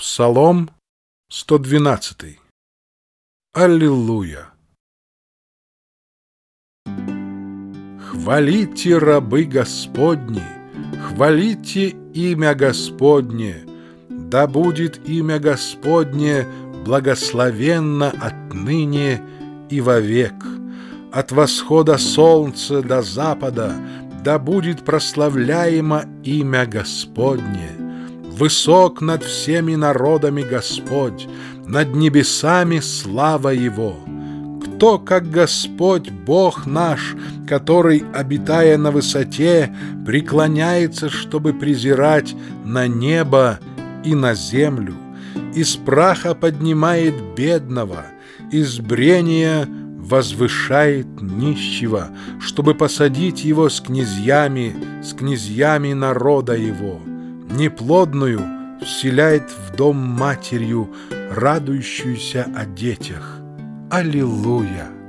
Псалом 112. Аллилуйя! Хвалите, рабы Господни, хвалите имя Господне, да будет имя Господне благословенно отныне и вовек. От восхода солнца до запада да будет прославляемо имя Господне. Высок над всеми народами Господь, над небесами слава Его. Кто, как Господь, Бог наш, который, обитая на высоте, преклоняется, чтобы презирать на небо и на землю, из праха поднимает бедного, из брения возвышает нищего, чтобы посадить его с князьями народа его. Неплодную вселяет в дом матерью, радующуюся о детях. Аллилуйя!